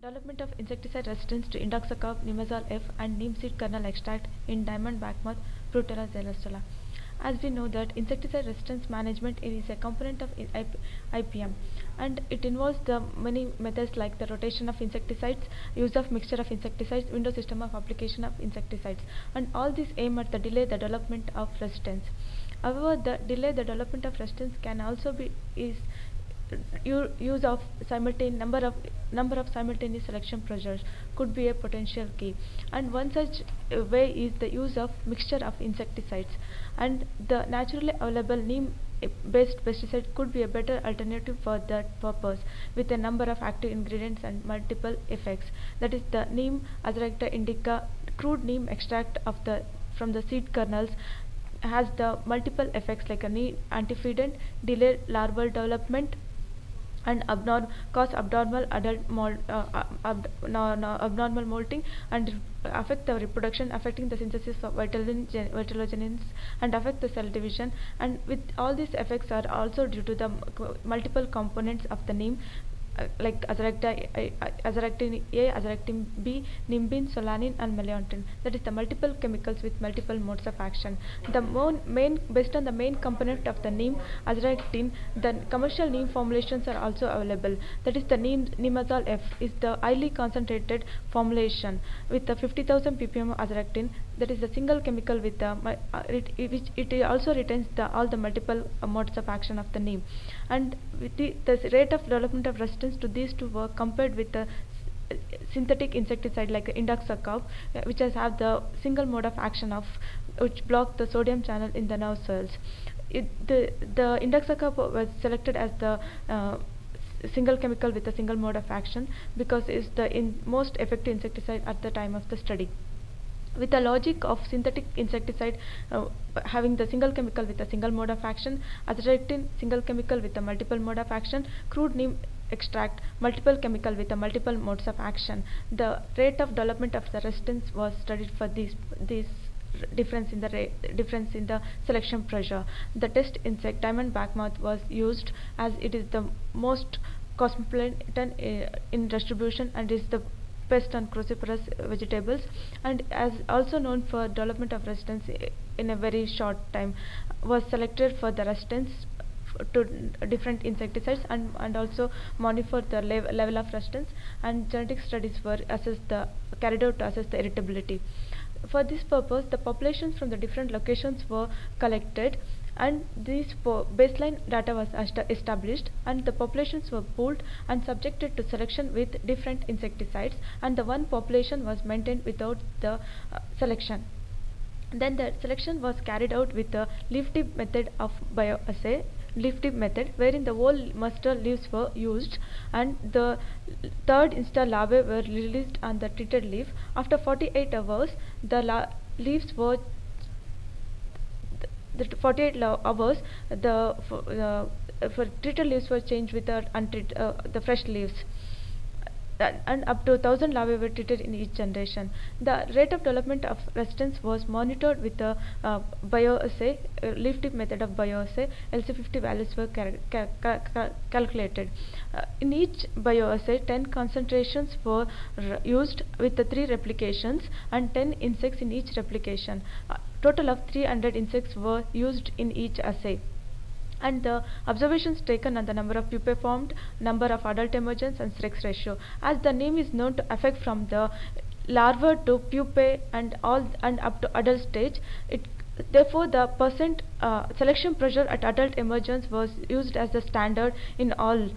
Development of insecticide resistance to indoxacarb, nimazole F, and neem seed kernel extract in diamond backmoth Frutella xylostella. As we know that insecticide resistance management is a component of IPM, and it involves the many methods like the rotation of insecticides, use of mixture of insecticides, window system of application of insecticides, and all these aim at the delay the development of resistance. However, the delay the development of resistance can also be is use of simultaneous number of simultaneous selection pressures could be a potential key, and one such way is the use of mixture of insecticides, and the naturally available neem based pesticide could be a better alternative for that purpose with a number of active ingredients and multiple effects. That is the neem Azadirachta indica crude neem extract of the from the seed kernels has the multiple effects like a neem antioxidant, delay larval development, and cause abnormal adult abnormal molting, and affect the reproduction, affecting the synthesis of vitellogenins, and affect the cell division. And with all these effects are also due to the multiple components of the neem, like azaractin A, azaractin B, nimbin, solanin, and melanotin. That is the multiple chemicals with multiple modes of action. The main based on the main component of the neem azaractin, the commercial neem formulations are also available. That is the nimazole F is the highly concentrated formulation with the 50,000 ppm of azaractin. That is the single chemical with the which it also retains all the multiple modes of action of the neem, and with the rate of development of resistance to these two were compared with the synthetic insecticide like indoxacarb, which has have the single mode of action of which block the sodium channel in the nerve cells. The indoxacarb was selected as the single chemical with a single mode of action because it's the most effective insecticide at the time of the study. With the logic of synthetic insecticide having the single chemical with a single mode of action, azaractin single chemical with a multiple mode of action, crude neem extract multiple chemical with a multiple modes of action, the rate of development of the resistance was studied for this difference in the selection pressure. The test insect diamond backmoth was used as it is the most cosmopolitan in distribution and is the pest and cruciferous vegetables, and as also known for development of resistance in a very short time, was selected for the resistance to different insecticides, and also monitor the level of resistance, and genetic studies were carried out to assess the irritability. For this purpose, the populations from the different locations were collected, and these baseline data was established, and the populations were pooled and subjected to selection with different insecticides, and the one population was maintained without the selection. Then the selection was carried out with the leaf tip method of bioassay, leaf tip method, wherein the whole mustard leaves were used, and the third instar larvae were released on the treated leaf. After 48 hours, the leaves were the 48 hours for treated leaves were changed with the fresh leaves, and up to 1,000 larvae were treated in each generation. The rate of development of resistance was monitored with the bioassay, leaf tip method of bioassay. LC50 values were calculated. In each bioassay, 10 concentrations were used with the 3 replications and 10 insects in each replication. Total of 300 insects were used in each assay, and the observations taken on the number of pupae formed, number of adult emergence, and sex ratio. As the name is known to affect from the larva to pupae and up to adult stage, therefore the percent selection pressure at adult emergence was used as the standard in all,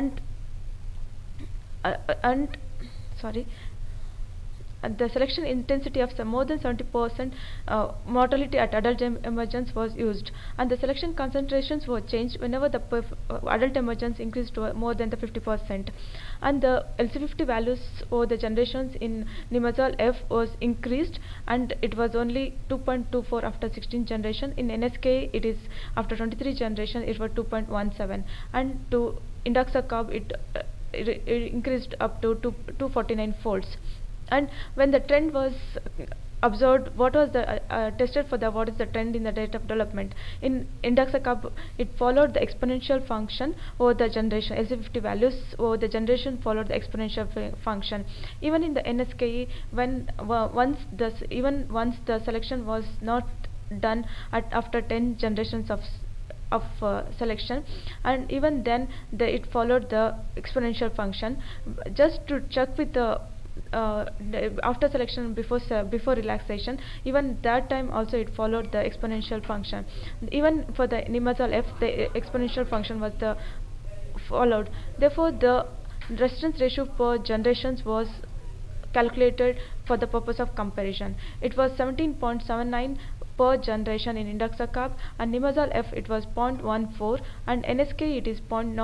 and sorry, the selection intensity of more than 70% mortality at adult emergence was used, and the selection concentrations were changed whenever the adult emergence increased to more than the 50%, and the LC50 values over the generations in nimazole F was increased, and it was only 2.24 after 16 generation. In NSK it is after 23 generation it was 2.17, and to indoxacarb it increased up to 249 folds. And when the trend was observed what was the tested for the what is the trend in the rate of development. In Indoxacarb, it followed the exponential function over the generation. LC50 values over the generation followed the exponential function. Even in the NSKE, when once the selection was not done after 10 generations of selection, and even then it followed the exponential function. Just to check with the after selection, before relaxation, even that time also it followed the exponential function. Even for the Nimazole F, the exponential function was the followed. Therefore, the resistance ratio per generations was calculated for the purpose of comparison. It was 17.79 per generation in Indoxacarb, and Nimazole F it was 0.14, and NSK it is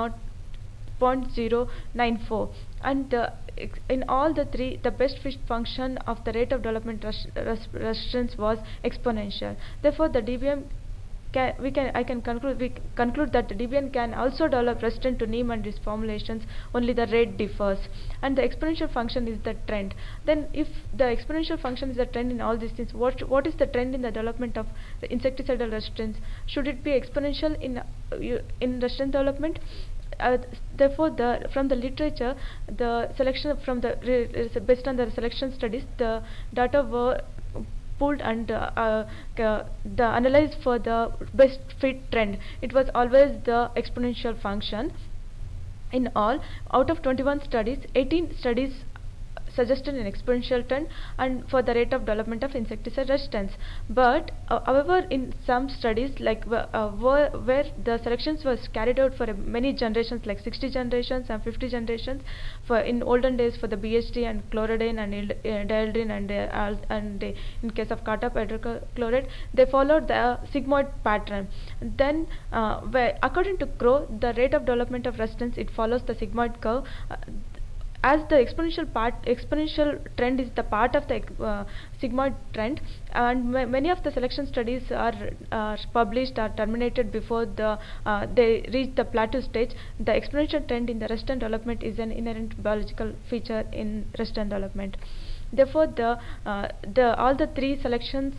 0.094. And in all the three, the best fit function of the rate of development resistance was exponential. Therefore, the DBM we can conclude that the DBM can also develop resistant to neem and its formulations, only the rate differs, and the exponential function is the trend. Then if the exponential function is the trend in all these things, what is the trend in the development of the insecticidal resistance? Should it be exponential in resistant development? Therefore, from the literature, the selection from the based on the selection studies, the data were pulled and the analyzed for the best fit trend. It was always the exponential function. In all, out of 21 studies, 18 studies suggested an exponential trend and for the rate of development of insecticide resistance. But however, in some studies like where the selections was carried out for many generations, like 60 generations and 50 generations, for in olden days for the BHT and chloridine and dieldrin and in case of cartap hydrochloride, they followed the sigmoid pattern. Then according to Crow, the rate of development of resistance, it follows the sigmoid curve. As the exponential trend is the part of the sigmoid trend, and many of the selection studies are published or terminated before they reach the plateau stage. The exponential trend in the resistant development is an inherent biological feature in resistant development. Therefore, all the three selections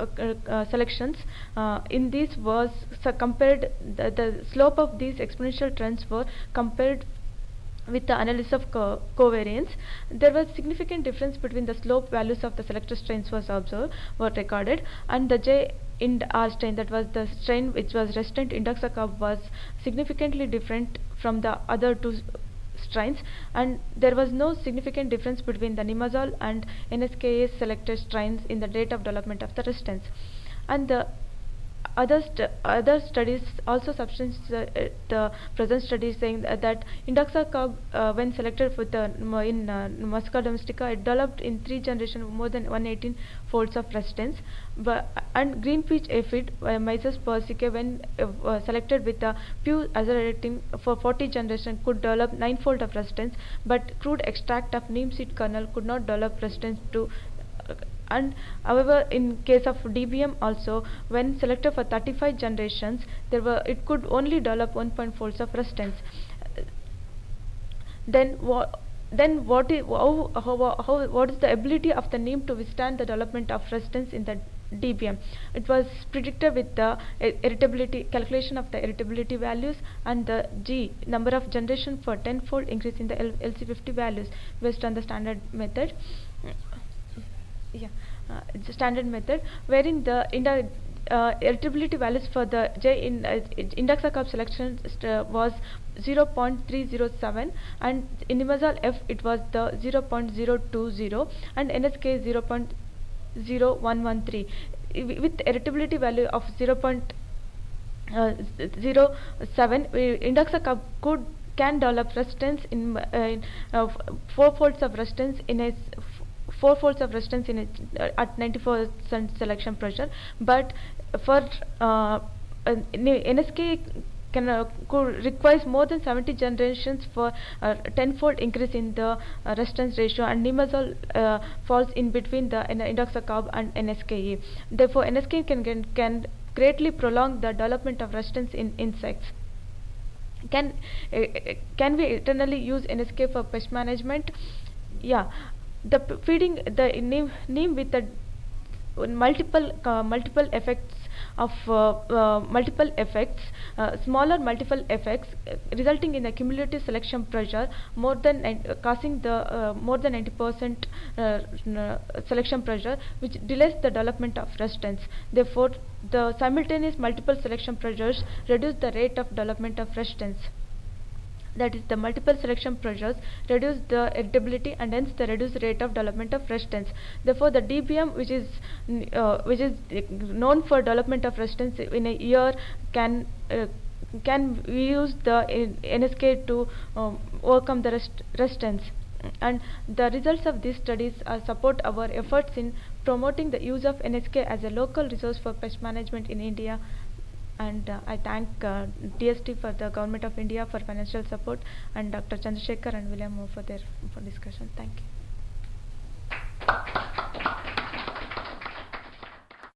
in these was compared. The slope of these exponential trends were compared with the analysis of covariance. There was significant difference between the slope values of the selected strains were recorded, and the J in R strain, that was the strain which was resistant Indoxacarb, was significantly different from the other two strains, and there was no significant difference between the Nimazole and NSKA selected strains in the rate of development of the resistance. And the other studies also substance the present studies saying that Indoxacarb, when selected with in Musca domestica, it developed in 3 generations more than 118 folds of resistance. And greenpeach aphid, Mysis persicae, when selected with the pure azadirachtin for 40 generations, could develop 9-fold of resistance, but crude extract of neem seed kernel could not develop resistance to. And however, in case of DBM also, when selected for 35 generations, it could only develop 1 folds of resistance. Then what is the ability of the neem to withstand the development of resistance in the DBM? It was predicted with the irritability calculation of the irritability values and the G number of generation for 10-fold increase in the LC50 values based on the standard method. Standard method, wherein the irritability values for the J in Indoxacarb selection was 0.307, and in Nimazole F it was the 0.020, and NSK 0.0113, with irritability value of 0.07. Indoxacarb can develop resistance in 4 folds of resistance in a 4 folds of resistance in at 94% selection pressure, but for NSK requires more than 70 generations for 10-fold increase in the resistance ratio, and Nimazole falls in between the Indoxacarb and NSKE. Therefore, NSK can greatly prolong the development of resistance in insects. Can we eternally use NSK for pest management? Yeah. The feeding the neem with the multiple effects of multiple effects, smaller multiple effects, resulting in a cumulative selection pressure more than causing the more than 90% selection pressure, which delays the development of resistance. Therefore, the simultaneous multiple selection pressures reduce the rate of development of resistance. That is, the multiple selection pressures reduce the irritability and hence the reduced rate of development of resistance. Therefore, the dBm, which is known for development of resistance in a year, can we use the NSK to overcome the resistance. And the results of these studies support our efforts in promoting the use of NSK as a local resource for pest management in India. And I thank DST for the Government of India for financial support, and Dr. Chandrasekhar and William Mo for their discussion. Thank you.